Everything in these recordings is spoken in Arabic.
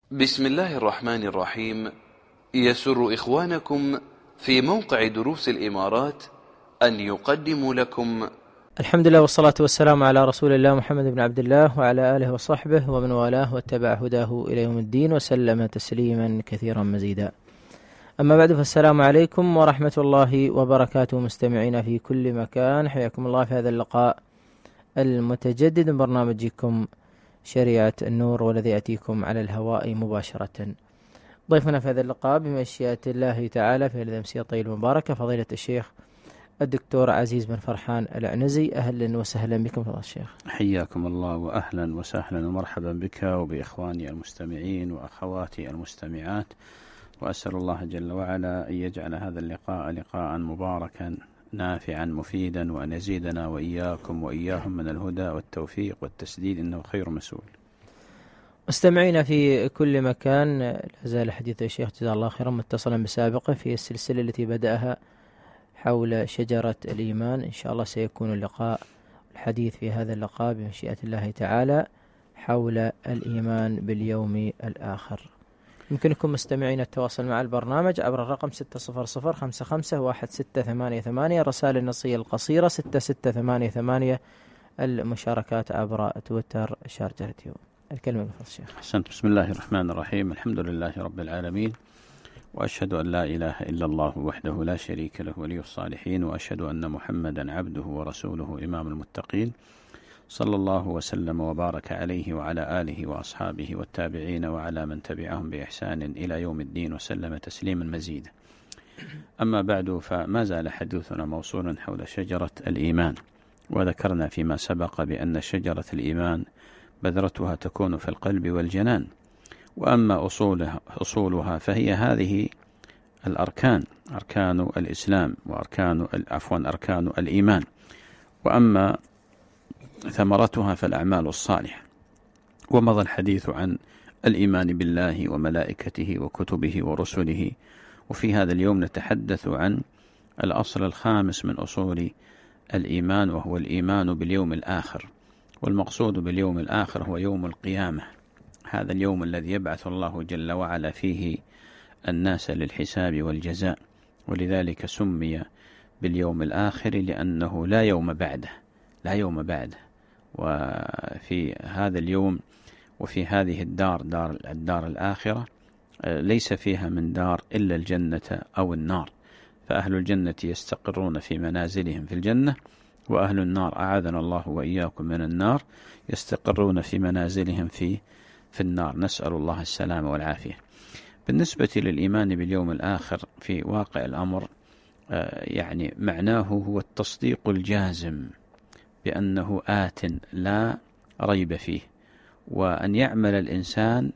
بسم الله الرحمن الرحيم. يسر إخوانكم في موقع دروس الإمارات أن يقدموا لكم الحمد لله والصلاة والسلام على رسول الله محمد بن عبد الله وعلى آله وصحبه ومن والاه واتبع هداه إلى يوم الدين وسلم تسليما كثيرا مزيدا. أما بعد، فالسلام عليكم ورحمة الله وبركاته مستمعين في كل مكان، حياكم الله في هذا اللقاء المتجدد من برنامجكم شريعة النور، والذي يأتيكم على الهواء مباشرة. ضيفنا في هذا اللقاء بمشيئة الله تعالى في هذه الأمسية الطيبة المباركة فضيلة الشيخ الدكتور عزيز بن فرحان العنزي. أهلا وسهلا بكم فضيلة الشيخ. حياكم الله وأهلا وسهلا ومرحبا بك وبإخواني المستمعين وأخواتي المستمعات، وأسأل الله جل وعلا أن يجعل هذا اللقاء لقاء مباركا نافعا مفيدا، وأن يزيدنا وإياكم وإياهم من الهدى والتوفيق والتسديد، إنه خير مسؤول. مستمعين في كل مكان، لا زال حديث الشيخ جزاه الله خيرا متصلا بسابقه في السلسلة التي بدأها حول شجرة الإيمان. إن شاء الله سيكون اللقاء الحديث في هذا اللقاء بمشيئة الله تعالى حول الإيمان باليوم الآخر. يمكنكم مستمعين التواصل مع البرنامج عبر الرقم 600551688، الرسائل النصية القصيرة 6688، المشاركات عبر تويتر شارجة تيوب. الكلمة لفضل الشيخ. أحسنت. بسم الله الرحمن الرحيم، الحمد لله رب العالمين، وأشهد أن لا إله إلا الله وحده لا شريك له ولي الصالحين، وأشهد أن محمدا عبده ورسوله إمام المتقين، صلى الله وسلم وبارك عليه وعلى آله وأصحابه والتابعين وعلى من تبعهم بإحسان إلى يوم الدين وسلم تسليما مزيدا. أما بعد، فما زال حديثنا موصولا حول شجرة الإيمان، وذكرنا فيما سبق بأن شجرة الإيمان بذرتها تكون في القلب والجنان، وأما أصولها فهي هذه الأركان، أركان الإسلام وأركان الإيمان، وأما ثمرتها فالأعمال الصالحة. ومضى الحديث عن الإيمان بالله وملائكته وكتبه ورسله، وفي هذا اليوم نتحدث عن الأصل الخامس من أصول الإيمان، وهو الإيمان باليوم الآخر. والمقصود باليوم الآخر هو يوم القيامة، هذا اليوم الذي يبعث الله جل وعلا فيه الناس للحساب والجزاء، ولذلك سمي باليوم الآخر لأنه لا يوم بعده. وفي هذا اليوم وفي هذه الدار الآخرة ليس فيها من دار إلا الجنة أو النار، فأهل الجنة يستقرون في منازلهم في الجنة، وأهل النار أعاذنا الله وإياكم من النار يستقرون في منازلهم في النار، نسأل الله السلامة والعافية. بالنسبة للإيمان باليوم الآخر في واقع الأمر، يعني معناه هو التصديق الجازم بأنه آت لا ريب فيه، وأن يعمل الإنسان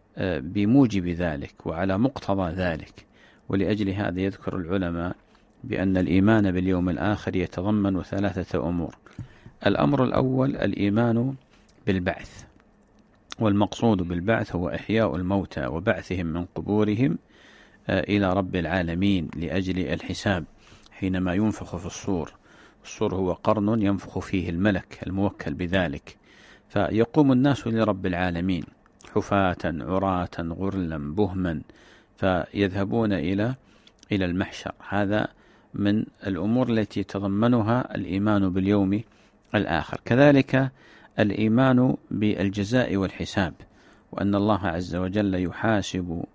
بموجب ذلك وعلى مقتضى ذلك. ولأجل هذا يذكر العلماء بأن الإيمان باليوم الآخر يتضمن 3 أمور. الأمر الأول الإيمان بالبعث، والمقصود بالبعث هو إحياء الموتى وبعثهم من قبورهم إلى رب العالمين لأجل الحساب حينما ينفخ في الصور. الصور هو قرن ينفخ فيه الملك الموكل بذلك، فيقوم الناس لرب العالمين حفاة عراة غرلا بهما، فيذهبون إلى المحشر. هذا من الأمور التي يتضمنها الإيمان باليوم الآخر. كذلك الإيمان بالجزاء والحساب، وأن الله عز وجل يحاسب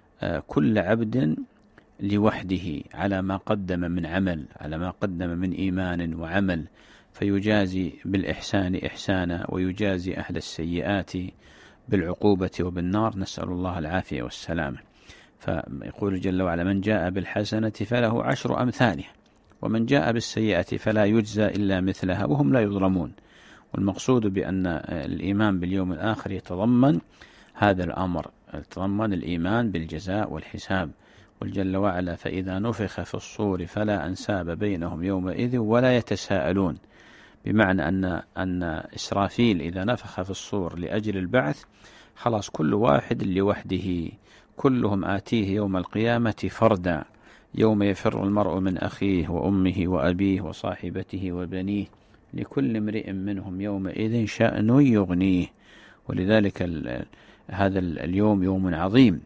كل عبد لوحده على ما قدم من عمل، على ما قدم من إيمان وعمل، فيجازي بالإحسان إحسانا ويجازي أهل السيئات بالعقوبة وبالنار، نسأل الله العافية والسلامة. فيقول جل وعلا: من جاء بالحسنة فله 10 أمثالها، ومن جاء بالسيئة فلا يجزى إلا مثلها وهم لا يظلمون. والمقصود بأن الإيمان باليوم الآخر يتضمن هذا الأمر، يتضمن الإيمان بالجزاء والحساب. والجل وعلا: فإذا نفخ في الصور فلا أنساب بينهم يومئذ ولا يتساءلون، بمعنى أن إسرافيل إذا نفخ في الصور لأجل البعث خلاص كل واحد لوحده، كلهم آتيه يوم القيامة فردا، يوم يفر المرء من أخيه وأمه وأبيه وصاحبته وبنيه لكل امرئ منهم يومئذ شأن يغنيه. ولذلك هذا اليوم يوم عظيم.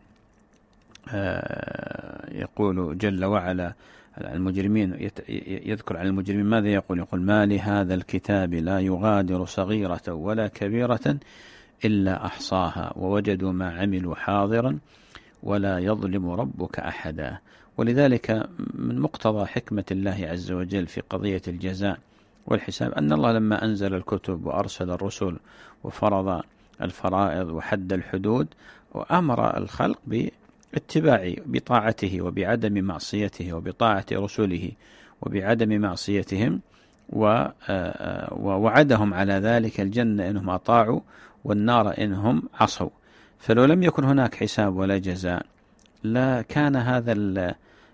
يقول جل وعلا المجرمين، يذكر عن المجرمين ماذا يقول ما لهذا الكتاب لا يغادر صغيرة ولا كبيرة إلا أحصاها ووجدوا ما عملوا حاضرا ولا يظلم ربك أحدا. ولذلك من مقتضى حكمة الله عز وجل في قضية الجزاء والحساب أن الله لما أنزل الكتب وأرسل الرسل وفرض الفرائض وحد الحدود وأمر الخلق باتباع بطاعته وبعدم معصيته وبطاعة رسله وبعدم معصيتهم، ووعدهم على ذلك الجنة إنهم أطاعوا والنار إنهم عصوا. فلو لم يكن هناك حساب ولا جزاء لا كان هذا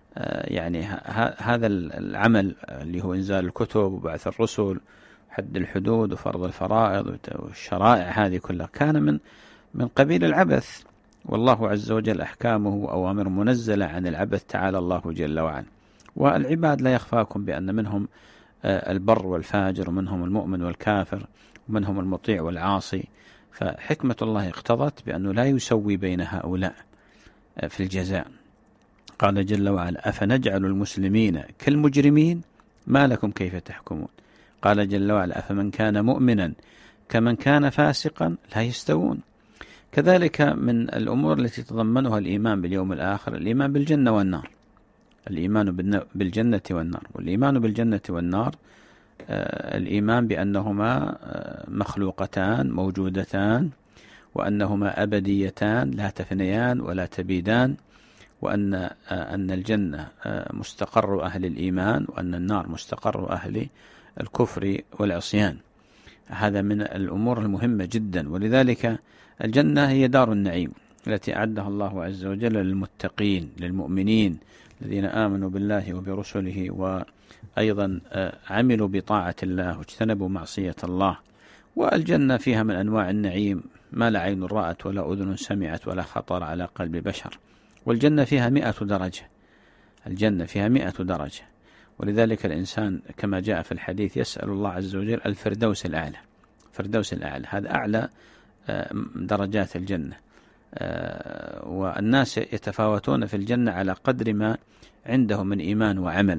هذا العمل اللي هو إنزال الكتب وبعث الرسل حد الحدود وفرض الفرائض والشرائع هذه كلها كان من قبيل العبث، والله عز وجل أحكامه وأوامر منزلة عن العبث تعالى الله جل وعلا. والعباد لا يخفاكم بأن منهم البر والفاجر ومنهم المؤمن والكافر ومنهم المطيع والعاصي، فحكمة الله اقتضت بأنه لا يسوي بين هؤلاء في الجزاء. قال جل وعلا أفنجعل المسلمين كالمجرمين ما لكم كيف تحكمون. قال جل وعلا أفمن كان مؤمنا كمن كان فاسقا لا يستوون. كذلك من الأمور التي تضمنها الإيمان باليوم الآخر الإيمان بالجنة والنار، الإيمان بالجنة والنار. والإيمان بالجنة والنار الإيمان بأنهما مخلوقتان موجودتان، وأنهما أبديتان لا تفنيان ولا تبيدان، وأن الجنة مستقر أهل الإيمان وأن النار مستقر أهل الكفر والعصيان. هذا من الأمور المهمة جدا. ولذلك الجنة هي دار النعيم التي أعدها الله عز وجل للمتقين للمؤمنين الذين آمنوا بالله وبرسله وأيضا عملوا بطاعة الله واجتنبوا معصية الله. والجنة فيها من أنواع النعيم ما لا عين رأت ولا أذن سمعت ولا خطر على قلب بشر. والجنة فيها 100 درجة، الجنة فيها 100 درجة. ولذلك الإنسان كما جاء في الحديث يسأل الله عز وجل الفردوس الأعلى، الفردوس الأعلى هذا أعلى درجات الجنة. والناس يتفاوتون في الجنة على قدر ما عندهم من إيمان وعمل.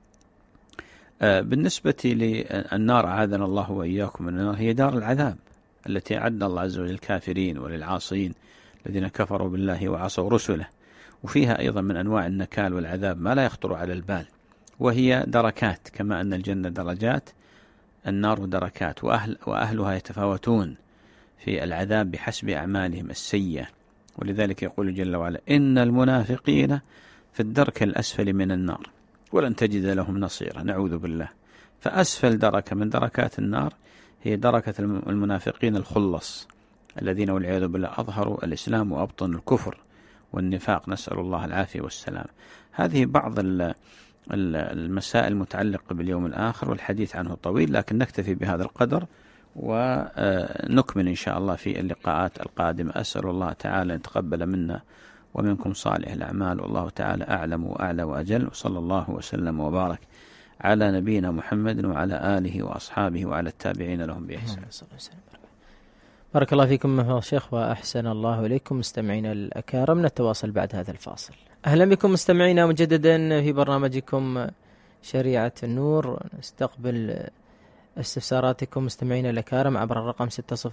بالنسبة للنار أعاذنا الله وإياكم من النار، هي دار العذاب التي أعد الله عز وجل للكافرين وللعاصين الذين كفروا بالله وعصوا رسله. وفيها أيضا من أنواع النكال والعذاب ما لا يخطر على البال، وهي دركات كما أن الجنة درجات النار دركات، وأهلها يتفاوتون في العذاب بحسب أعمالهم السيئة. ولذلك يقول جل وعلا إن المنافقين في الدرك الأسفل من النار ولن تجد لهم نصيرا، نعوذ بالله. فأسفل دركة من دركات النار هي دركة المنافقين الخلص الذين والعياذ بالله أظهروا الإسلام وأبطنوا الكفر والنفاق، نسأل الله العافية والسلام. هذه بعض المسائل المتعلقة باليوم الآخر والحديث عنه طويل، لكن نكتفي بهذا القدر ونكمل إن شاء الله في اللقاءات القادمة. أسأل الله تعالى أن يتقبل منا ومنكم صالح الأعمال، والله تعالى أعلم وأعلى وأجل، وصلى الله وسلم وبارك على نبينا محمد وعلى آله وأصحابه وعلى التابعين لهم بإحسان. بارك الله فيكم يا شيخ وأحسن الله إليكم. مستمعينا الأكارم نتواصل بعد هذا الفاصل. أهلا بكم مستمعينا مجددا في برنامجكم شريعة النور. نستقبل استفساراتكم مستمعينا الأكارم عبر الرقم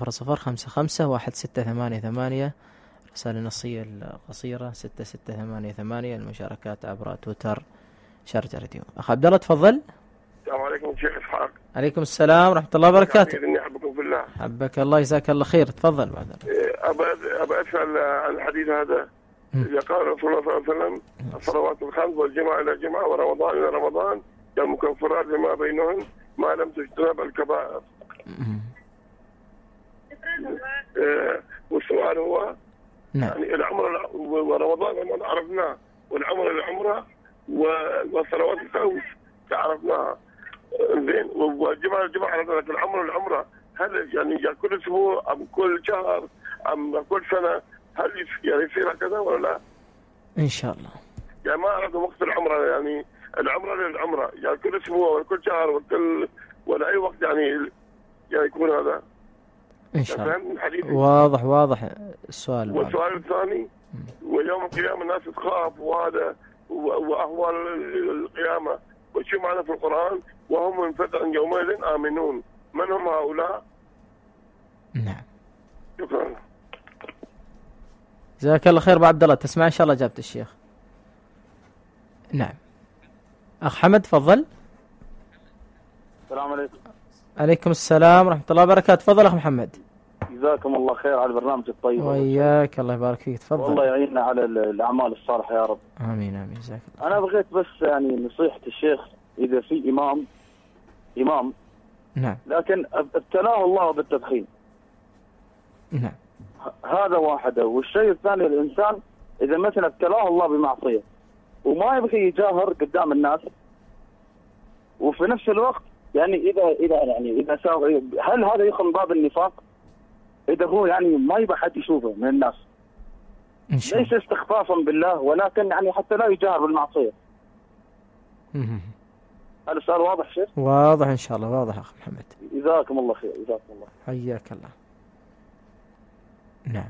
600551688، رسالة نصية القصيرة 6688، المشاركات عبر تويتر شارجة راديو. أخ عبد الله تفضل. السلام عليكم شيخ إسحاق. عليكم السلام ورحمة الله وبركاته. إني أحبكم في الله. حبك الله جزاك الله خير. تفضل. بعد أبى أسأل عن الحديث هذا. إذا قال رسول الله صلى الله عليه وسلم الصلوات الخمس والجمعة إلى جمعة ورمضان إلى رمضان كالمكفرات لما بينهن ما لم تجتنب الكبائر. والسؤال هو يعني العمرة ورمضان عرفناه، والعمرة العمرة والصلوات الخمس عرفناها زين، والجمعة عرفنا، لكن العمرة هل يعني كل أسبوع أم كل شهر أم كل سنة؟ هل يعني يصير هكذا ولا لا؟ إن شاء الله. يعني ما أعرف وقت العمرة، يعني العمرة للعمرة يعني كل أسبوع ولا كل شهر ولا أي وقت يعني يكون هذا. إن شاء الله. واضح السؤال. والسؤال الثاني، ويوم القيامة الناس تخاف، وهذا وأهوال القيامة وشو معنى في القرآن وهم من فتح يومئذ آمنون، من هم هؤلاء؟ نعم. شكرا. جزاك الله خير أبو عبد الله، تسمع إن شاء الله إجابة الشيخ. نعم. أخ حمد تفضل. السلام عليكم. عليكم السلام ورحمة الله وبركاته. تفضل أخ محمد. جزاكم الله خير على البرنامج الطيب. وإياك، الله يبارك فيك. تفضل. والله يعيننا على الأعمال الصالحة يا رب. آمين آمين. جزاك الله. أنا بغيت بس يعني نصيحة الشيخ، إذا في إمام نعم لكن ابتلاه الله بالتدخين، نعم، هذا واحدة. والشيء الثاني، الإنسان إذا مثلا ابتلاه الله بمعصية وما يبغي يجاهر قدام الناس، وفي نفس الوقت يعني إذا ساوى، هل هذا يدخل باب النفاق؟ إذا هو يعني ما يبغى حد يشوفه من الناس، إن شاء الله. ليس استخفافا بالله، ولكن يعني حتى لا يجاهر بالمعصية. هذا السؤال واضح شيخ؟ واضح إن شاء الله، واضح أخ محمد. جزاكم الله خير. جزاكم الله. حياك الله. نعم.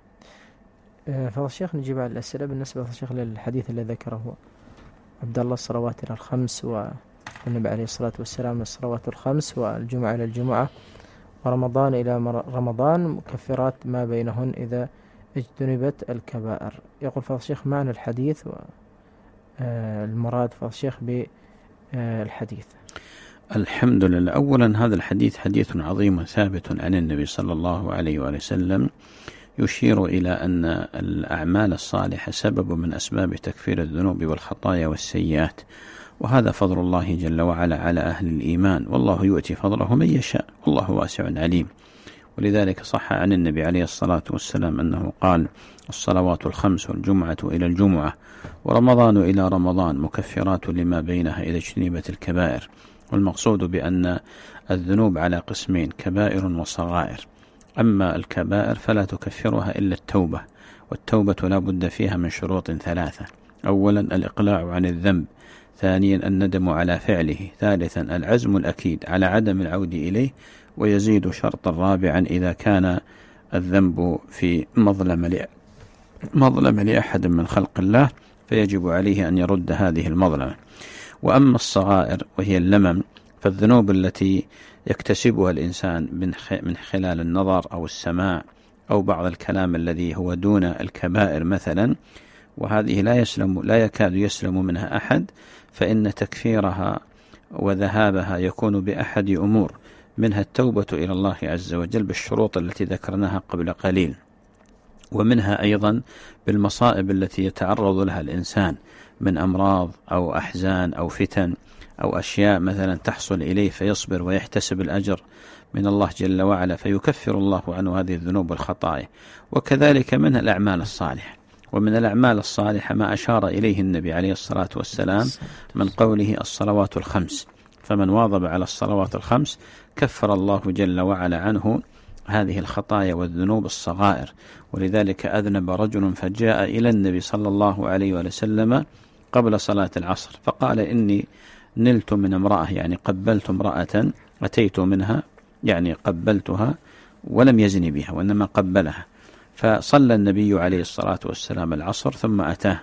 فضل الشيخ نجيب على الأسئلة بالنسبة للشيخ للحديث الذي ذكره عبد الله، الصلوات إلى الخمس، والنبي عليه الصلاة والسلام من الصلوات الخمس، والجمعة إلى الجمعة، ورمضان إلى رمضان، مكفرات ما بينهن إذا اجتنبت الكبائر. يقول فضل الشيخ معنى الحديث والمراد فضل الشيخ بالحديث. الحمد لله. أولا هذا الحديث حديث عظيم ثابت عن النبي صلى الله عليه وآله وسلم، يشير إلى أن الأعمال الصالحة سبب من أسباب تكفير الذنوب والخطايا والسيئات، وهذا فضل الله جل وعلا على أهل الإيمان، والله يؤتي فضله من يشاء والله واسع عليم. ولذلك صح عن النبي عليه الصلاة والسلام أنه قال: الصلوات الخمس والجمعة إلى الجمعة ورمضان إلى رمضان مكفرات لما بينها إذا اجتنبت الكبائر. والمقصود بأن الذنوب على قسمين: كبائر وصغائر. أما الكبائر فلا تكفرها إلا التوبة، والتوبة لا بد فيها من شروط ثلاثة: أولا الإقلاع عن الذنب، ثانيا الندم على فعله، ثالثا العزم الأكيد على عدم العود إليه، ويزيد شرطا رابعا إذا كان الذنب في مظلمة لأحد من خلق الله فيجب عليه أن يرد هذه المظلمة. وأما الصغائر وهي اللمم، فالذنوب التي يكتسبها الإنسان من خلال النظر أو السماع أو بعض الكلام الذي هو دون الكبائر مثلا، وهذه لا يكاد يسلم منها أحد، فإن تكفيرها وذهابها يكون بأحد أمور، منها التوبة إلى الله عز وجل بالشروط التي ذكرناها قبل قليل، ومنها أيضا بالمصائب التي يتعرض لها الإنسان من أمراض أو أحزان أو فتن أو أشياء مثلا تحصل إليه فيصبر ويحتسب الأجر من الله جل وعلا فيكفر الله عنه هذه الذنوب والخطايا. وكذلك منها الأعمال الصالحة، ومن الأعمال الصالحة ما أشار إليه النبي عليه الصلاة والسلام من قوله: الصلوات الخمس، فمن واظب على الصلوات الخمس كفر الله جل وعلا عنه هذه الخطايا والذنوب الصغائر. ولذلك أذنب رجل فجاء إلى النبي صلى الله عليه وسلم قبل صلاة العصر فقال: إني نلت من امرأة، يعني قبلت امرأة، أتيت منها يعني قبلتها ولم يزني بها وإنما قبلها. فصلى النبي عليه الصلاة والسلام العصر ثم أتاه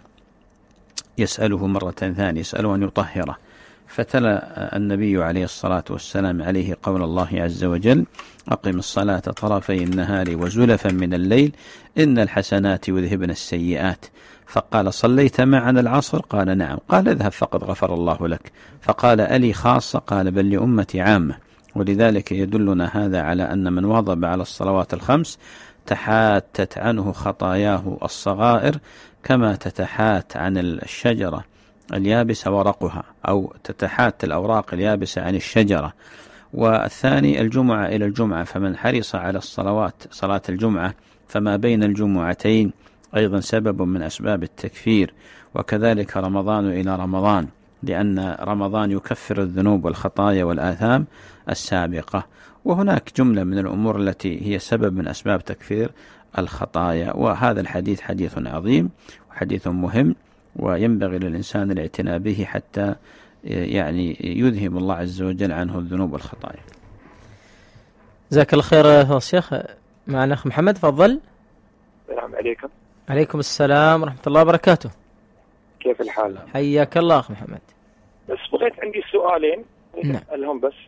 يسأله مرة ثانية، يسأله أن يطهره، فتلا النبي عليه الصلاة والسلام عليه قول الله عز وجل: أقم الصلاة طرفي النهار وزلفا من الليل إن الحسنات يذهبن السيئات. فقال: صليت معنا العصر؟ قال: نعم. قال: اذهب فقد غفر الله لك. فقال: ألي خاصة؟ قال: بل لأمتي عامة. ولذلك يدلنا هذا على أن من واظب على الصلوات الخمس تحاتت عنه خطاياه الصغائر كما تتحات عن الشجرة اليابسة ورقها، أو تتحات الأوراق اليابسة عن الشجرة. والثاني الجمعة إلى الجمعة، فمن حرص على الصلوات صلاة الجمعة فما بين الجمعتين أيضا سبب من أسباب التكفير. وكذلك رمضان إلى رمضان، لأن رمضان يكفر الذنوب والخطايا والآثام السابقة. وهناك جملة من الأمور التي هي سبب من أسباب تكفير الخطايا. وهذا الحديث حديث عظيم وحديث مهم، وينبغي للإنسان الاعتناء به حتى يعني يذهب الله عز وجل عنه الذنوب والخطايا. جزاك الله خير يا الشيخ. معنا أخ محمد، تفضل. السلام عليكم. عليكم السلام ورحمة الله وبركاته. كيف الحال؟ حياك الله أخ محمد. بس بغيت عندي سؤالين أسألهم بس.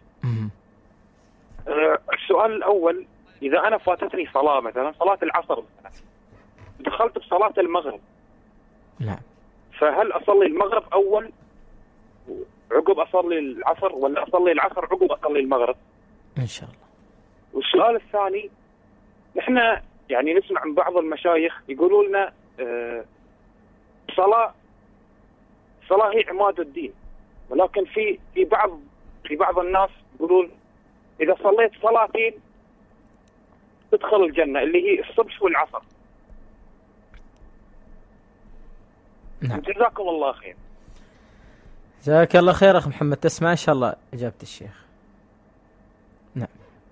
السؤال الأول، إذا أنا فاتتني صلاة مثلا صلاة العصر دخلت بصلاة المغرب، نعم، فهل أصلي المغرب أول عقب أصلي العصر، ولا أصلي العصر عقب أصلي المغرب؟ إن شاء الله. والسؤال الثاني، نحن يعني نسمع من بعض المشايخ يقولوا لنا صلاة هي عماد الدين، ولكن في بعض الناس يقولون إذا صليت صلاتين تدخل الجنة، اللي هي الصبح والعصر. نعم. جزاكم الله خير. جزاك الله خير أخ محمد. تسمع إن شاء الله إجابة الشيخ. نعم.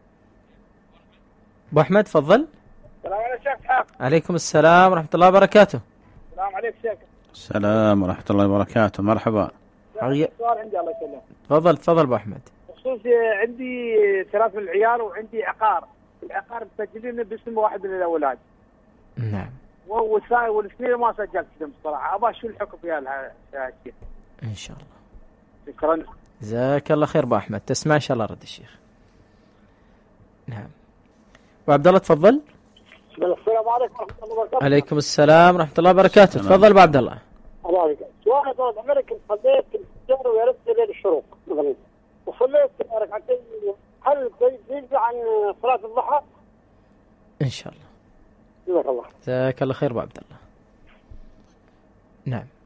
أبو أحمد تفضل. السلام عليكم شيخ حاف. عليكم السلام ورحمة الله وبركاته. السلام عليكم شيخ. السلام ورحمة الله وبركاته. مرحبا. سؤال عندي الله يسلمك. تفضل أبو أحمد. خصوصي عندي 3 من العيال وعندي عقار، العقار مسجلين باسم واحد من الأولاد. نعم. والسنين ما سجلت فيهم بصراحة، أبغى شو الحكم في هذا الشيء؟ إن شاء الله. شكرا. جزاك الله خير أبو أحمد. تسمع إن شاء الله رد الشيخ. نعم. وعبد الله تفضل. السلام عليكم ورحمة الله وبركاته. عليكم السلام ورحمة الله وبركاته. تفضل أبو عبد الله. الله عليك. سؤال طال عمرك، صليت الفجر ويرد ليل الشروق مثلا، وصليت ركعتين، هل يجزي عن صلاة الضحى؟ إن شاء الله. جزاك الله. جزاك الله خير أبو عبد الله. نعم.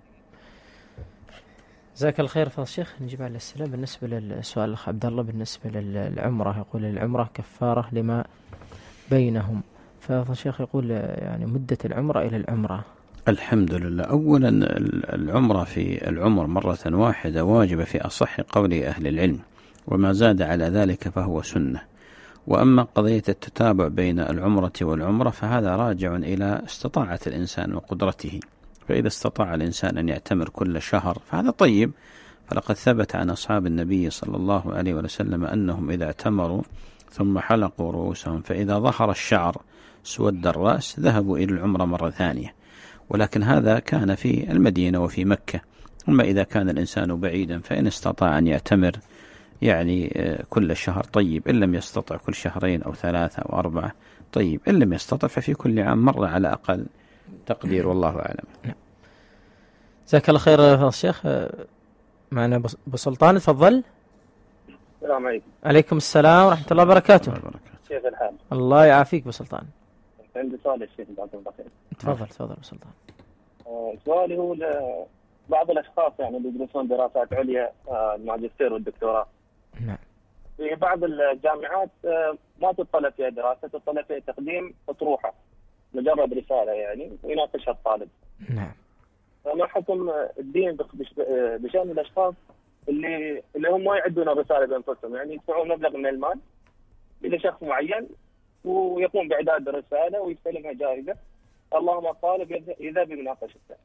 جزاك الله خير فضل الشيخ. نجيب على الأسئلة. بالنسبة للسؤال الأخ عبد الله بالنسبة للعمرة، يقول العمرة كفارة لما بينهم، ففضل الشيخ يقول يعني مدة العمرة إلى العمرة. الحمد لله. أولا العمرة في العمر مرة واحدة واجبة في أصح قول أهل العلم، وما زاد على ذلك فهو سنة. وأما قضية التتابع بين العمرة والعمرة فهذا راجع إلى استطاعة الإنسان وقدرته، فإذا استطاع الإنسان أن يعتمر كل شهر فهذا طيب. فلقد ثبت عن أصحاب النبي صلى الله عليه وسلم أنهم إذا اعتمروا ثم حلقوا رؤوسهم فإذا ظهر الشعر سود الرأس ذهبوا إلى العمرة مرة ثانية، ولكن هذا كان في المدينة وفي مكة. أما إذا كان الإنسان بعيدا فإن استطاع أن يعتمر يعني كل شهر طيب، إن لم يستطع كل شهرين أو 3 أو 4 طيب، إن لم يستطع ففي كل عام مرة على أقل تقدير، والله أعلم. جزاك الله خير فضل الشيخ. معنا أبو سلطان تفضل. السلام عليكم. عليكم السلام ورحمة الله وبركاته. كيف الحال؟ الله يعافيك أبو سلطان. عندي سؤال الشيخ جزاكم الله خير. تفضل أبو سلطان. سؤالي هو بعض الأشخاص يعني اللي يدرسون دراسات عليا، الماجستير والدكتوراه. نعم. في بعض الجامعات ما تطلب فيها دراسة، تطلب فيها تقديم أطروحة، مجرد رسالة يعني ويناقشها الطالب. نعم. فما حكم الدين بشأن الأشخاص اللي هم ما يعدون الرسالة بأنفسهم، يعني يدفعون مبلغ من المال إلى شخص معين ويقوم بإعداد الرسالة ويستلمها جائزة، اللهم الطالب يذهب بمناقشته.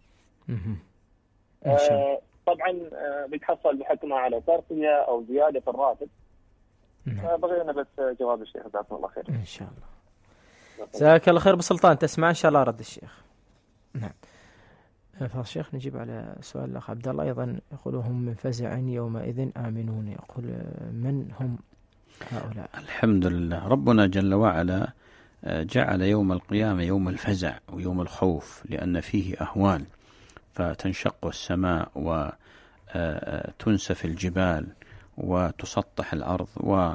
طبعا بيتحصل بحكمها على ترقية أو زيادة في الراتب. بغينا بس جواب الشيخ جزاكم الله خير. إن شاء الله. جزاك الله خير أبو سلطان. تسمع إن شاء الله رد الشيخ. نعم. فالشيخ نجيب على سؤال الأخ عبد الله أيضا. يقول هم من فزع يومئذ آمنون، يقول من هم هؤلاء؟ الحمد لله. ربنا جل وعلا جعل يوم القيامة يوم الفزع ويوم الخوف، لأن فيه أهوال، فتنشق السماء وتنسف الجبال وتسطح الأرض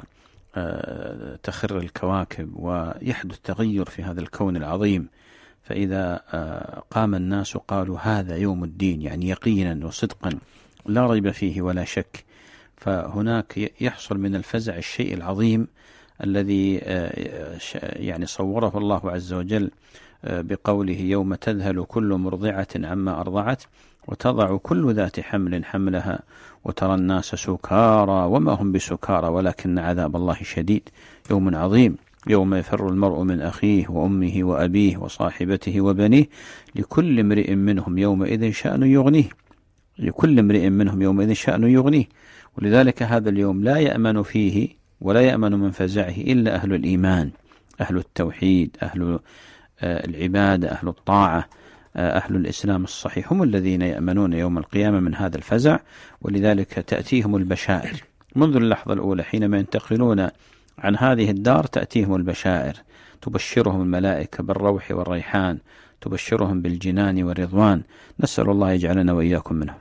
وتخر الكواكب ويحدث تغير في هذا الكون العظيم. فإذا قام الناس قالوا هذا يوم الدين، يعني يقينا وصدقا لا ريب فيه ولا شك. فهناك يحصل من الفزع الشيء العظيم الذي يعني صوره الله عز وجل بقوله يوم تذهل كل مرضعة عما أرضعت وتضع كل ذات حمل حملها وترى الناس سكارى وما هم بسكارى ولكن عذاب الله شديد. يوم عظيم، يوم يفر المرء من أخيه وأمه وأبيه وصاحبته وبنيه لكل امرئ منهم يومئذ شأن يغنيه، لكل امرئ منهم يومئذ شأن يغنيه. ولذلك هذا اليوم لا يأمن فيه ولا يأمن من فزعه إلا أهل الإيمان، أهل التوحيد، أهل العبادة، أهل الطاعة، أهل الإسلام الصحيح، هم الذين يأمنون يوم القيامة من هذا الفزع. ولذلك تأتيهم البشائر منذ اللحظة الأولى حينما ينتقلون عن هذه الدار، تأتيهم البشائر تبشرهم الملائكة بالروح والريحان، تبشرهم بالجنان والرضوان. نسأل الله يجعلنا وإياكم منهم.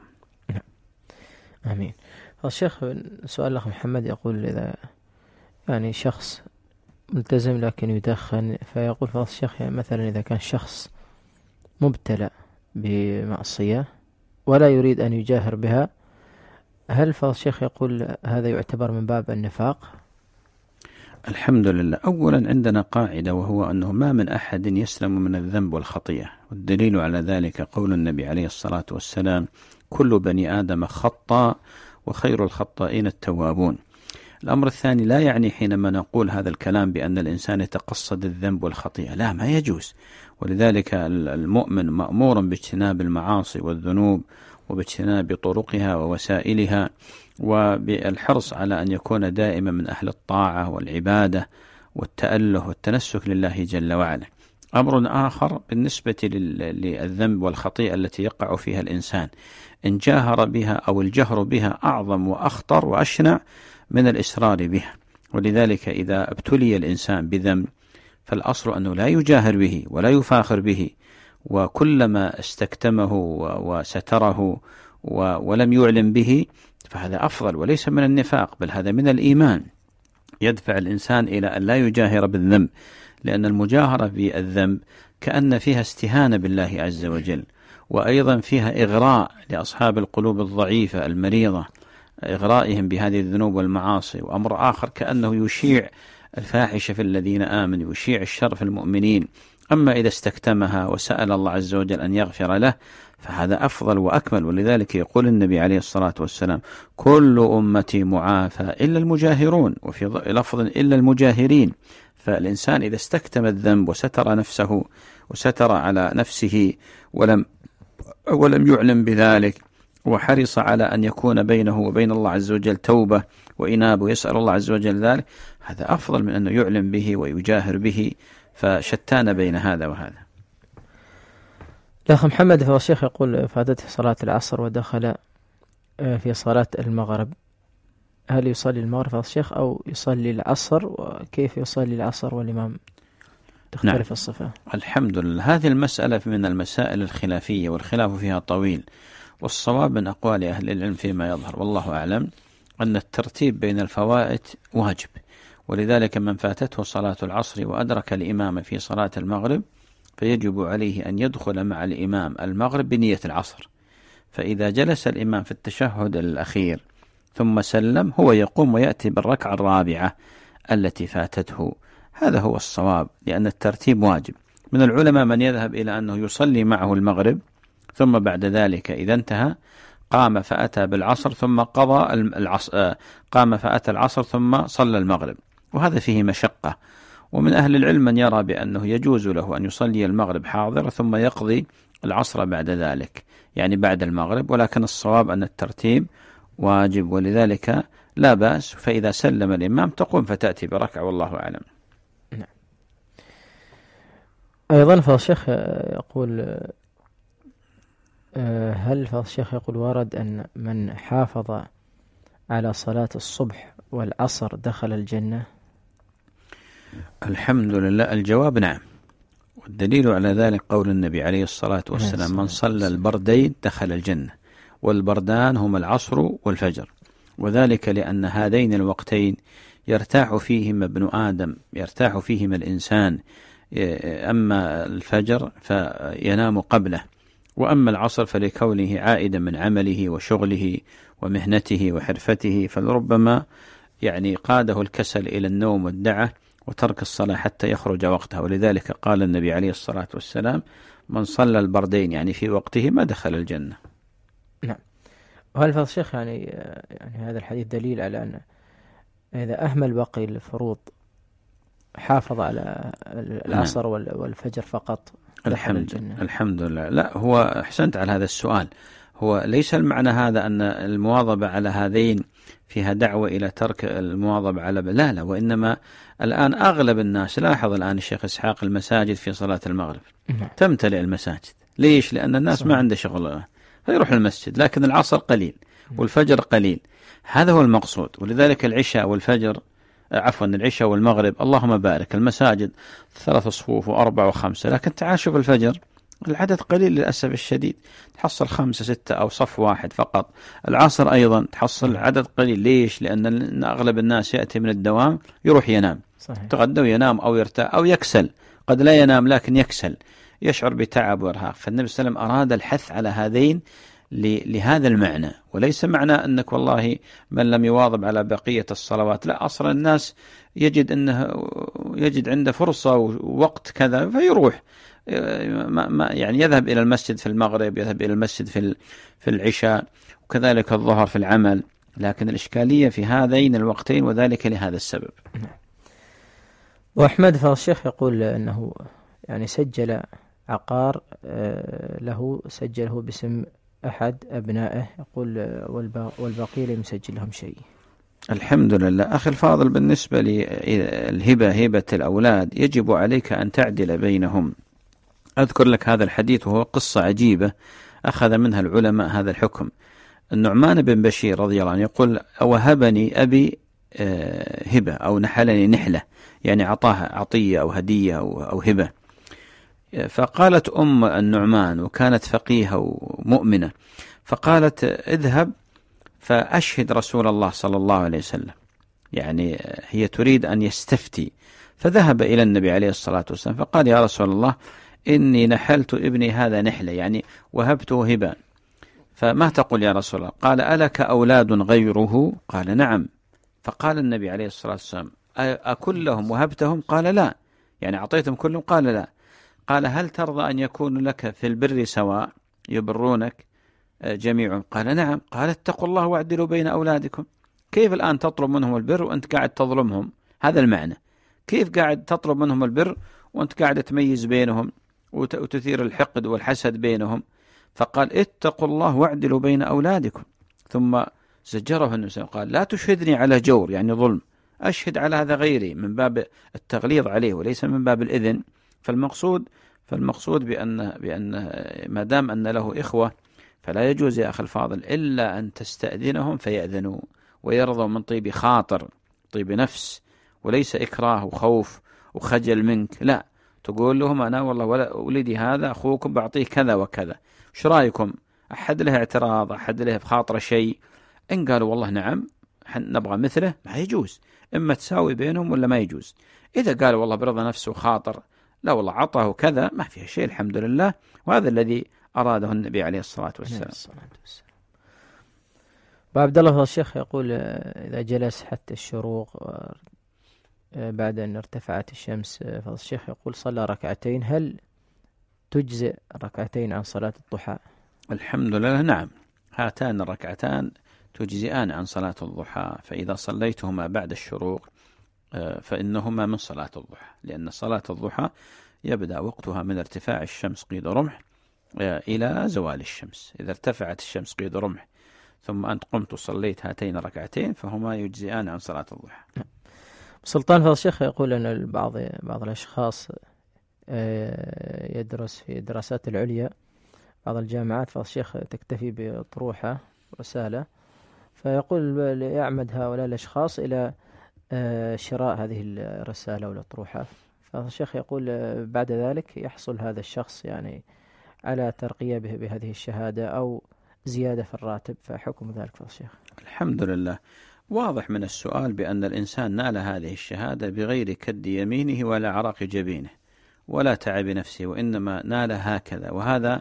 آمين. الشيخ سؤال الأخ محمد يقول إذا يعني شخص ملتزم لكن يدخن، فيقول فضل الشيخ يعني مثلا إذا كان شخص مبتلى بمعصية ولا يريد أن يجاهر بها، هل فضل الشيخ يقول هذا يعتبر من باب النفاق؟ الحمد لله. أولا عندنا قاعدة، وهو أنه ما من أحد يسلم من الذنب والخطيئة، والدليل على ذلك قول النبي عليه الصلاة والسلام: كل بني آدم خطاء وخير الخطائين التوابون. الأمر الثاني، لا يعني حينما نقول هذا الكلام بأن الإنسان يتقصد الذنب والخطيئة، لا، ما يجوز. ولذلك المؤمن مأمور باجتناب المعاصي والذنوب وباجتناب طرقها ووسائلها، وبالحرص على أن يكون دائما من أهل الطاعة والعبادة والتأله والتنسك لله جل وعلا. أمر آخر بالنسبة للذنب والخطيئة التي يقع فيها الإنسان، إن جاهر بها أو الجهر بها أعظم وأخطر وأشنع من الإسرار بها. ولذلك إذا ابتلي الإنسان بذنب فالأصل أنه لا يجاهر به ولا يفاخر به، وكلما استكتمه وستره ولم يعلم به فهذا أفضل، وليس من النفاق، بل هذا من الإيمان، يدفع الإنسان إلى أن لا يجاهر بالذنب، لأن المجاهرة بالذنب كأن فيها استهانة بالله عز وجل، وأيضا فيها إغراء لأصحاب القلوب الضعيفة المريضة، إغرائهم بهذه الذنوب والمعاصي. وأمر آخر كأنه يشيع الفاحشة في الذين آمنوا، يشيع الشر في المؤمنين. أما إذا استكتمها وسأل الله عز وجل أن يغفر له فهذا أفضل وأكمل. ولذلك يقول النبي عليه الصلاة والسلام: كل أمتي معافى إلا المجاهرون، وفي لفظ إلا المجاهرين. فالإنسان إذا استكتم الذنب وستر نفسه وستر على نفسه ولم يعلم بذلك، وحرص على أن يكون بينه وبين الله عز وجل توبة وإنابة ويسأل الله عز وجل ذلك، هذا أفضل من أنه يعلم به ويجاهر به. فشتان بين هذا وهذا. الأخ محمد فهو الشيخ يقول فاتته صلاة العصر ودخل في صلاة المغرب، هل يصلي المغرب فهو الشيخ أو يصلي العصر؟ وكيف يصلي العصر والإمام تختلف الصفة؟ الحمد لله. هذه المسألة من المسائل الخلافية، والخلاف فيها طويل، والصواب من أقوال أهل العلم فيما يظهر والله أعلم أن الترتيب بين الفوائت واجب. ولذلك من فاتته صلاة العصر وأدرك الإمام في صلاة المغرب فيجب عليه أن يدخل مع الإمام المغرب بنية العصر. فإذا جلس الإمام في التشهد الأخير ثم سلم، هو يقوم ويأتي بالركعة الرابعة التي فاتته. هذا هو الصواب، لأن الترتيب واجب. من العلماء من يذهب إلى أنه يصلي معه المغرب، ثم بعد ذلك إذا انتهى قام فأتى بالعصر ثم قضى قام فأتى العصر ثم صلى المغرب، وهذا فيه مشقة. ومن أهل العلم من يرى بأنه يجوز له أن يصلي المغرب حاضر ثم يقضي العصر بعد ذلك، يعني بعد المغرب. ولكن الصواب أن الترتيب واجب، ولذلك لا بأس. فإذا سلم الإمام تقوم فتأتي بركعة، والله أعلم. نعم. أيضا فالشيخ يقول هل فالشيخ يقول ورد أن من حافظ على صلاة الصبح والعصر دخل الجنة؟ الحمد لله. الجواب نعم، والدليل على ذلك قول النبي عليه الصلاة والسلام: من صلى البردين دخل الجنة، والبردان هما العصر والفجر. وذلك لأن هذين الوقتين يرتاح فيهما ابن آدم، يرتاح فيهما الإنسان. أما الفجر فينام قبله، وأما العصر فلكونه عائدا من عمله وشغله ومهنته وحرفته، فلربما يعني قاده الكسل إلى النوم والدعة وترك الصلاة حتى يخرج وقتها. ولذلك قال النبي عليه الصلاة والسلام: من صلى البردين يعني في وقته ما دخل الجنة. نعم. وهل فضل الشيخ يعني هذا الحديث دليل على أن إذا أهمل باقي الفروض حافظ على العصر والفجر فقط دخل الجنة؟ الحمد لله. لا، هو أحسنت على هذا السؤال. هو ليس المعنى هذا أن المواظبة على هذين فيها دعوة إلى ترك المواظبة على لا، وإنما الآن أغلب الناس، لاحظ الآن الشيخ إسحاق، المساجد في صلاة المغرب تمتلئ المساجد. ليش؟ لأن الناس ما عنده شغل فيروح المسجد، لكن العصر قليل والفجر قليل. هذا هو المقصود. ولذلك العشاء والفجر، عفوا العشاء والمغرب اللهم بارك، المساجد 3 صفوف و4 و5، لكن تعال شوف الفجر العدد قليل للأسف الشديد، تحصل 5 6 أو صف واحد فقط. العصر أيضا تحصل عدد قليل. ليش؟ لأن أغلب الناس يأتي من الدوام يروح ينام، تغدى وينام أو يرتاح أو يكسل، قد لا ينام لكن يكسل، يشعر بتعب وإرهاق. فالنبي صلى الله عليه وسلم أراد الحث على هذين لهذا المعنى، وليس معنى أنك والله من لم يواظب على بقية الصلوات، لا، أصلا الناس يجد عنده فرصة ووقت كذا فيروح، يعني يذهب إلى المسجد في المغرب، يذهب إلى المسجد في العشاء، وكذلك الظهر في العمل. لكن الإشكالية في هذين الوقتين، وذلك لهذا السبب. وأحمد فالشيخ يقول أنه يعني سجل عقار له، سجله باسم أحد أبنائه، يقول والباقي لم يسجل لهم شيء. الحمد لله. أخي الفاضل، بالنسبة للهبة، هبة الأولاد، يجب عليك أن تعدل بينهم. أذكر لك هذا الحديث وهو قصة عجيبة أخذ منها العلماء هذا الحكم. النعمان بن بشير رضي الله عنه يقول: وهبني أبي هبة أو نحلني نحلة، يعني عطاها عطية أو هدية أو هبة. فقالت أم النعمان، وكانت فقيهة ومؤمنة، فقالت: اذهب فأشهد رسول الله صلى الله عليه وسلم. يعني هي تريد أن يستفتي. فذهب إلى النبي عليه الصلاة والسلام فقال: يا رسول الله، إني نحلت ابني هذا نحلة، يعني وهبته هبة، فما تقول يا رسول الله؟ قال: ألك أولاد غيره؟ قال: نعم. فقال النبي عليه الصلاة والسلام: أكلهم وهبتهم؟ قال: لا. يعني أعطيتهم كلهم؟ قال: لا. قال: هل ترضى أن يكون لك في البر سواء، يبرونك جميعا؟ قال: نعم. قال: اتقوا الله واعدلوا بين أولادكم. كيف الآن تطلب منهم البر وأنت قاعد تظلمهم؟ هذا المعنى. كيف قاعد تطلب منهم البر وأنت قاعد تميز بينهم وتثير الحقد والحسد بينهم؟ فقال: اتقوا الله واعدلوا بين أولادكم. ثم زجره النبي، قال: لا تشهدني على جور، يعني ظلم، أشهد على هذا غيري، من باب التغليظ عليه وليس من باب الإذن. فالمقصود بأن ما دام أن له إخوة فلا يجوز يا أخي الفاضل إلا أن تستأذنهم فيأذنوا ويرضوا من طيب خاطر، طيب نفس، وليس إكراه وخوف وخجل منك. لا، تقول لهم: أنا والله ولدي هذا أخوكم بعطيه كذا وكذا، وش رأيكم؟ أحد له اعتراض، أحد له بخاطر شيء، إن قالوا والله نعم نبغى مثله، ما يجوز. إما تساوي بينهم ولا ما يجوز. إذا قالوا والله برضا نفسه خاطر، لا والله عطاه كذا، ما فيها شيء، الحمد لله. وهذا الذي أراده النبي عليه الصلاة والسلام. وعبد الله الشيخ يقول: إذا جلس حتى الشروق بعد أن ارتفعت الشمس، فالشيخ يقول صلى ركعتين، هل تجزئ ركعتين عن صلاة الضحى؟ الحمد لله، نعم، هاتان الركعتان تجزئان عن صلاة الضحى. فإذا صليتهما بعد الشروق فإنهما من صلاة الضحى، لأن صلاة الضحى يبدأ وقتها من ارتفاع الشمس قيد رمح إلى زوال الشمس. إذا ارتفعت الشمس قيد رمح ثم أنت قمت وصليت هاتين الركعتين فهما يجزئان عن صلاة الضحى. سلطان فضل الشيخ يقول أن بعض الأشخاص يدرس في الدراسات العليا، بعض الجامعات فضل الشيخ تكتفي بطروحة رسالة، فيقول يعمد هؤلاء الأشخاص إلى شراء هذه الرسالة والأطروحة. فالشيخ يقول بعد ذلك يحصل هذا الشخص يعني على ترقية بهذه الشهادة أو زيادة في الراتب، فحكم ذلك فالشيخ؟ الحمد لله، واضح من السؤال بأن الإنسان نال هذه الشهادة بغير كد يمينه ولا عرق جبينه ولا تعب نفسه، وإنما نال هكذا. وهذا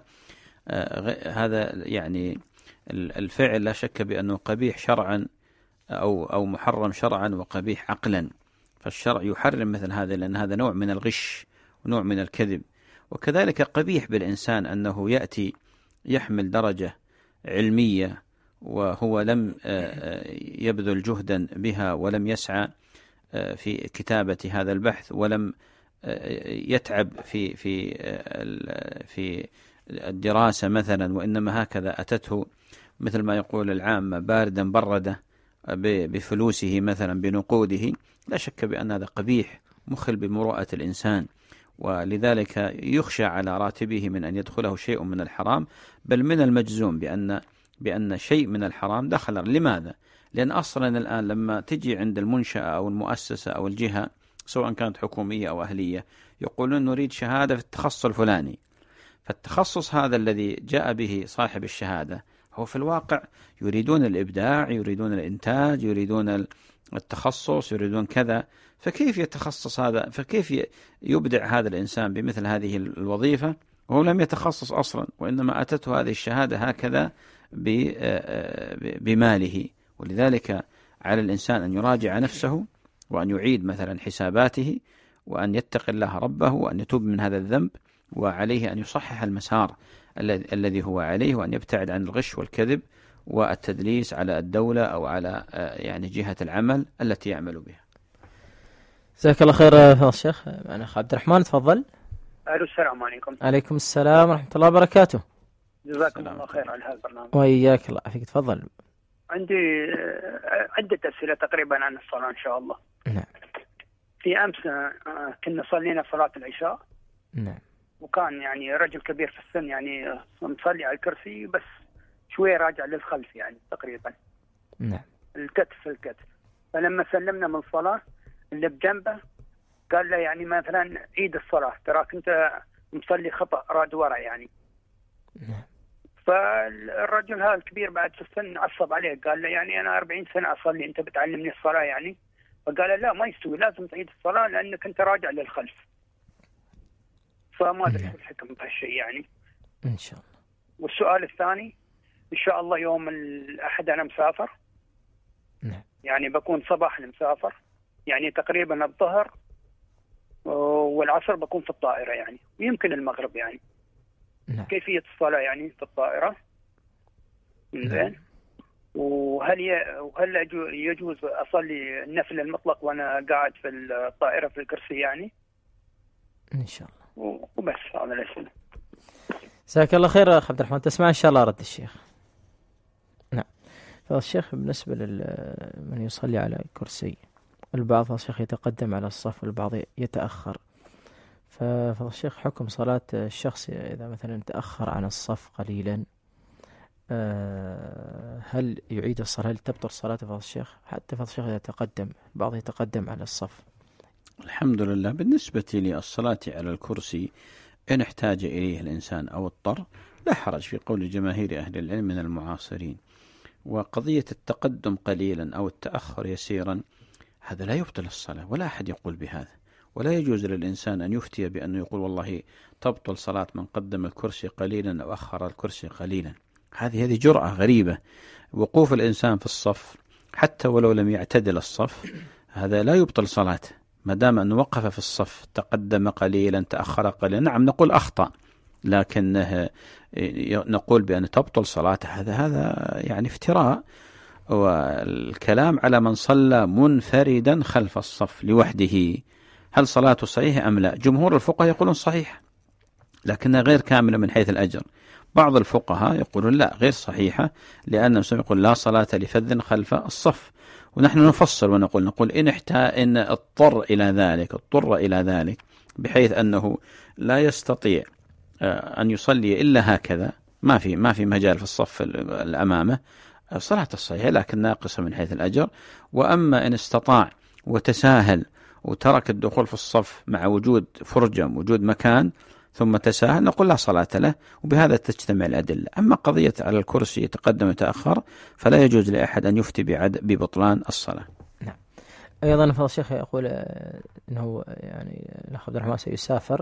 يعني الفعل لا شك بأنه قبيح شرعا أو محرم شرعا وقبيح عقلا. فالشرع يحرم مثل هذا، لأن هذا نوع من الغش ونوع من الكذب. وكذلك قبيح بالإنسان أنه يأتي يحمل درجة علمية وهو لم يبذل جهدا بها ولم يسعى في كتابة هذا البحث ولم يتعب في الدراسة مثلا، وإنما هكذا أتته مثل ما يقول العامة باردة بردة بفلوسه مثلا بنقوده، لا شك بأن هذا قبيح مخل بمروءة الإنسان، ولذلك يخشى على راتبه من أن يدخله شيء من الحرام، بل من المجزوم بأن شيء من الحرام دخل. لماذا؟ لأن أصلا الآن لما تجي عند المنشأة أو المؤسسة أو الجهة سواء كانت حكومية أو أهلية يقولون نريد شهادة في التخصص الفلاني، فالتخصص هذا الذي جاء به صاحب الشهادة هو في الواقع يريدون الإبداع، يريدون الإنتاج، يريدون التخصص، يريدون كذا، فكيف يتخصص هذا؟ فكيف يبدع هذا الإنسان بمثل هذه الوظيفة وهو لم يتخصص أصلا، وإنما أتته هذه الشهادة هكذا بماله؟ ولذلك على الإنسان أن يراجع نفسه وأن يعيد مثلا حساباته وأن يتقي الله ربه وأن يتوب من هذا الذنب، وعليه أن يصحح المسار الذي هو عليه، وأن يبتعد عن الغش والكذب والتدليس على الدولة أو على يعني جهة العمل التي يعمل بها. جزاك الله خير يا الشيخ. معنا أخ عبد الرحمن، تفضل. السلام عليكم. عليكم السلام ورحمة الله وبركاته. جزاكم الله خير على هذا البرنامج. وإياك الله يعافيك، تفضل. عندي عدة أسئلة تقريبا عن الصلاة إن شاء الله. نعم. في أمس كنا صلينا صلاة العشاء. نعم. وكان يعني رجل كبير في السن يعني مصلي على الكرسي بس شوية راجع للخلف يعني تقريبا. نعم. الكتف. فلما سلمنا من الصلاة اللي بجنبه قال له يعني مثلا عيد الصلاة تراك أنت مصلي خطأ راد ورا يعني. نعم. فالرجل هذا الكبير بعد في السن عصب عليه، قال له يعني أنا 40 سنة أصلي أنت بتعلمني الصلاة يعني؟ فقال له لا ما يستوي، لازم تعيد الصلاة لأنك أنت راجع للخلف. فما أدري شو الحكم بهالشيء يعني. إن شاء الله. والسؤال الثاني إن شاء الله يوم الأحد أنا مسافر. نعم. يعني بكون صباح مسافر يعني تقريبا الظهر والعصر بكون في الطائرة يعني، ويمكن المغرب يعني. نعم. كيفية الصلاة يعني في الطائرة؟ زين. وهل يجوز أصلي النفل المطلق وأنا قاعد في الطائرة في الكرسي يعني؟ إن شاء الله. وبس هذا الأسئلة. جزاك الله خير أخ عبد الرحمن، تسمع إن شاء الله رد الشيخ. نعم. فالشيخ بالنسبة لمن يصلي على كرسي، البعض الشيخ يتقدم على الصف والبعض يتأخر، فالشيخ حكم صلاة الشخص إذا مثلا تأخر عن الصف قليلا هل يعيد الصلاة؟ هل تبطل صلاته فضل الشيخ؟ حتى فضل الشيخ إذا تقدم، بعض يتقدم على الصف. الحمد لله. بالنسبة للصلاة على الكرسي إن احتاج إليه الإنسان أو اضطر لا حرج في قول جماهير أهل العلم من المعاصرين. وقضية التقدم قليلا أو التأخر يسيرا هذا لا يبطل الصلاة، ولا أحد يقول بهذا، ولا يجوز للإنسان أن يفتي بأنه يقول والله تبطل صلاة من قدم الكرسي قليلا أو أخر الكرسي قليلا. هذه جرأة غريبة. وقوف الإنسان في الصف حتى ولو لم يعتدل الصف هذا لا يبطل صلاته، ما دام أنه وقف في الصف تقدم قليلا تأخر قليلا. نعم نقول أخطأ، لكن نقول بأن تبطل صلاته هذا يعني افتراء. والكلام على من صلى منفردا خلف الصف لوحده هل صلاته صحيحة أم لا؟ جمهور الفقهاء يقولون صحيح لكنها غير كاملة من حيث الأجر. بعض الفقهاء يقولون لا غير صحيحة، لأن يقول لا صلاة لفذ خلف الصف. ونحن نفصل ونقول إن اضطر إلى ذلك بحيث أنه لا يستطيع أن يصلي إلا هكذا، ما في مجال في الصف الأمامه، صلاة الصحيحة لكن ناقصة من حيث الأجر. وأما إن استطاع وتساهل وترك الدخول في الصف مع وجود فرجة وجود مكان ثم تساهل نقول لا صلاة له، وبهذا تجتمع الأدلة. أما قضية على الكرسي يتقدم ويتأخر فلا يجوز لأحد أن يفتي ببطلان الصلاة. نعم. أيضا فضل الشيخ يقول أنه يعني الأخ عبد الرحمن سيسافر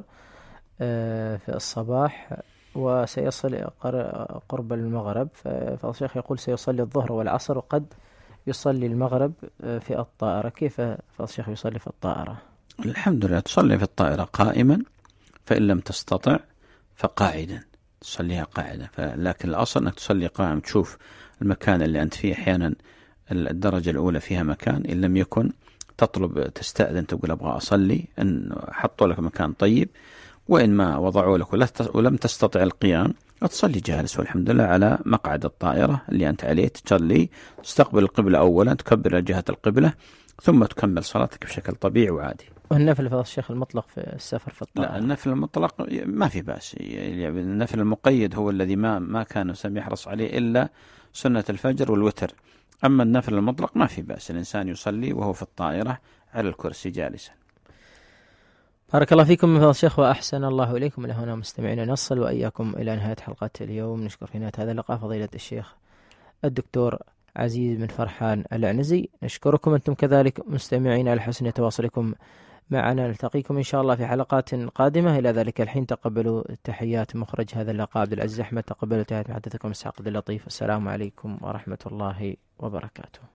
في الصباح وسيصل قرب المغرب، فضل الشيخ يقول سيصلي الظهر والعصر وقد يصلي المغرب في الطائرة، كيف فضل الشيخ يصلي في الطائرة؟ الحمد لله تصلي في الطائرة قائما، فإن لم تستطع فقاعدا تصليها قاعدة، لكن الأصل أنك تصلي قائم. تشوف المكان اللي أنت فيه، أحيانا الدرجة الأولى فيها مكان، إن لم يكن تطلب تستأذن تقول أبغى أصلي، إن حطوا لك مكان طيب، وإن ما وضعوا لك ولم تستطع القيام تصلي جالس والحمد لله على مقعد الطائرة اللي أنت عليه، تصلي تستقبل القبلة أولا، تكبر جهة القبلة، ثم تكمل صلاتك بشكل طبيعي وعادي. والنفل فضل الشيخ المطلق في السفر في الطائرة؟ لا، النفل المطلق ما في بأس، يعني النفل المقيد هو الذي ما كان سم يحرص عليه إلا سنة الفجر والوتر. أما النفل المطلق ما في بأس الإنسان يصلي وهو في الطائرة على الكرسي جالسا. بارك الله فيكم من فضل الشيخ وأحسن الله إليكم. إلى هنا مستمعين نصل وإياكم إلى نهاية حلقة اليوم. نشكر في نهاية هذا اللقاء فضيلة الشيخ الدكتور عزيز بن فرحان العنزي. نشكركم أنتم كذلك مستمعين على حسن تواصلكم معنا. نلتقيكم إن شاء الله في حلقات قادمة. إلى ذلك الحين تقبلوا تحيات مخرج هذا اللقاء عبد العزيز أحمد. تقبلوا تحيات محدثكم إسحاق عبد اللطيف. السلام عليكم ورحمة الله وبركاته.